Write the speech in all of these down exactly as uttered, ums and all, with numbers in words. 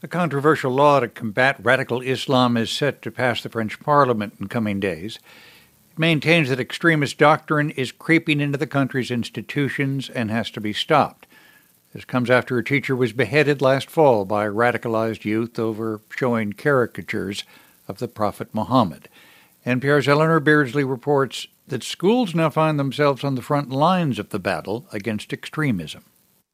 A controversial law to combat radical Islam is set to pass the French Parliament in coming days. It maintains that extremist doctrine is creeping into the country's institutions and has to be stopped. This comes after a teacher was beheaded last fall by radicalized youth over showing caricatures of the Prophet Muhammad. N P R's Eleanor Beardsley reports that schools now find themselves on the front lines of the battle against extremism.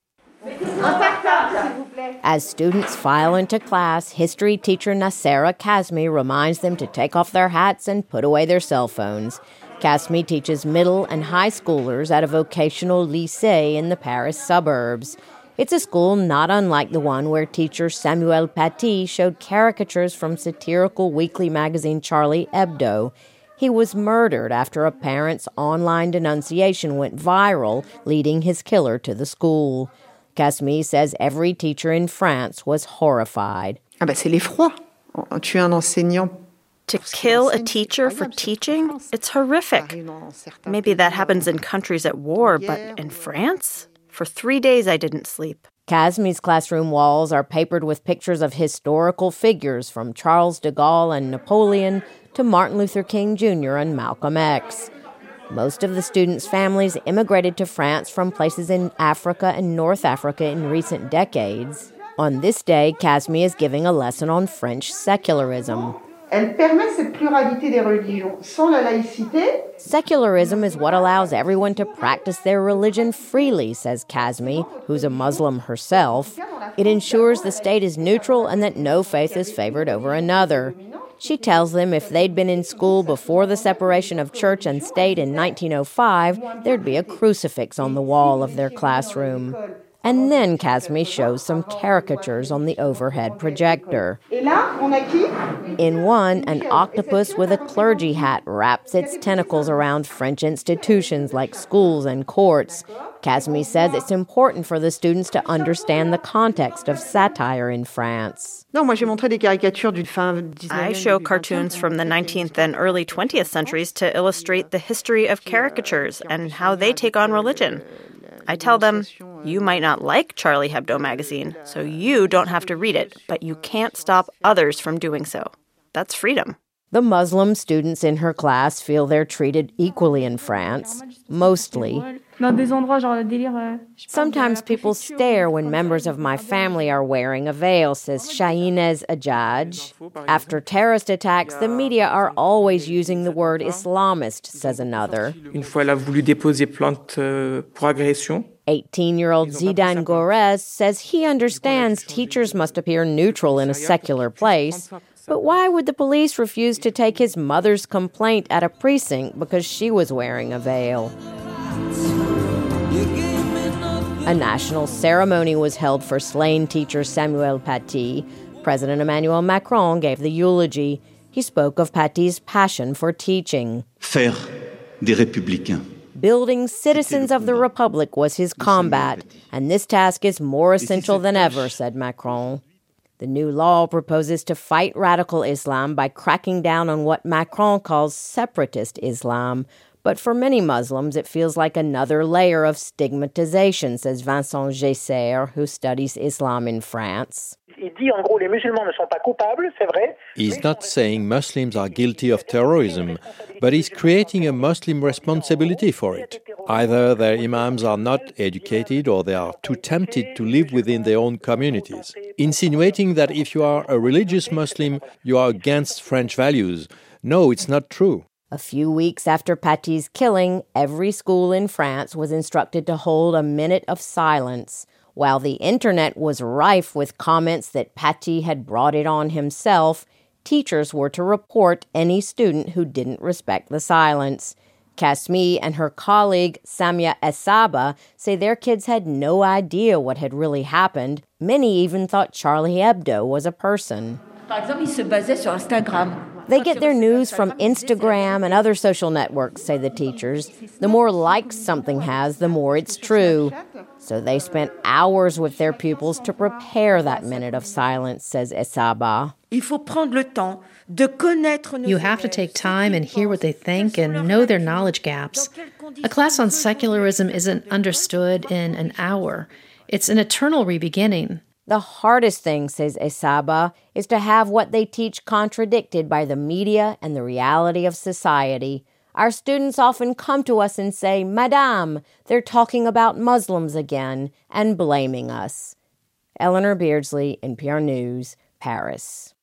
As students file into class, history teacher Nasera Kazmi reminds them to take off their hats and put away their cell phones. Kazmi teaches middle and high schoolers at a vocational lycée in the Paris suburbs. It's a school not unlike the one where teacher Samuel Paty showed caricatures from satirical weekly magazine Charlie Hebdo. He was murdered after a parent's online denunciation went viral, leading his killer to the school. Kazmi says every teacher in France was horrified. Ah ben c'est l'effroi. Tuer un enseignant. To kill a teacher for teaching? It's horrific. Maybe that happens in countries at war, but in France? For three days I didn't sleep. Kazmi's classroom walls are papered with pictures of historical figures from Charles de Gaulle and Napoleon to Martin Luther King Junior and Malcolm X. Most of the students' families immigrated to France from places in Africa and North Africa in recent decades. On this day, Kazmi is giving a lesson on French secularism. Elle permet cette pluralité des religions. Sans la laïcité, secularism is what allows everyone to practice their religion freely, says Kazmi, who's a Muslim herself. It ensures the state is neutral and that no faith is favored over another. She tells them if they'd been in school before the separation of church and state in nineteen oh five, there'd be a crucifix on the wall of their classroom. And then Kazmi shows some caricatures on the overhead projector. In one, an octopus with a clergy hat wraps its tentacles around French institutions like schools and courts. Kazmi says it's important for the students to understand the context of satire in France. I show cartoons from the nineteenth and early twentieth centuries to illustrate the history of caricatures and how they take on religion. I tell them, you might not like Charlie Hebdo magazine, so you don't have to read it, but you can't stop others from doing so. That's freedom. The Muslim students in her class feel they're treated equally in France, mostly. Sometimes people stare when members of my family are wearing a veil, says Shahinez Ajaj. After terrorist attacks, the media are always using the word Islamist, says another. eighteen-year-old Zidane Gorez says he understands teachers must appear neutral in a secular place, but why would the police refuse to take his mother's complaint at a precinct because she was wearing a veil? A national ceremony was held for slain teacher Samuel Paty. President Emmanuel Macron gave the eulogy. He spoke of Paty's passion for teaching. Faire des républicains. Building citizens of the Republic was his combat, and this task is more essential than ever, said Macron. The new law proposes to fight radical Islam by cracking down on what Macron calls separatist Islam. But for many Muslims, it feels like another layer of stigmatization, says Vincent Gesser, who studies Islam in France. He's not saying Muslims are guilty of terrorism, but he's creating a Muslim responsibility for it. Either their imams are not educated or they are too tempted to live within their own communities, insinuating that if you are a religious Muslim, you are against French values. No, it's not true. A few weeks after Paty's killing, every school in France was instructed to hold a minute of silence. While the internet was rife with comments that Paty had brought it on himself, teachers were to report any student who didn't respect the silence. Kazmi and her colleague Samia Essaba say their kids had no idea what had really happened. Many even thought Charlie Hebdo was a person. They get their news from Instagram and other social networks, say the teachers. The more likes something has, the more it's true. So they spent hours with their pupils to prepare that minute of silence, says Essaba. You have to take time and hear what they think and know their knowledge gaps. A class on secularism isn't understood in an hour. It's an eternal re-beginning. The hardest thing, says Esaba, is to have what they teach contradicted by the media and the reality of society. Our students often come to us and say, Madame, they're talking about Muslims again, and blaming us. Eleanor Beardsley, N P R News, Paris.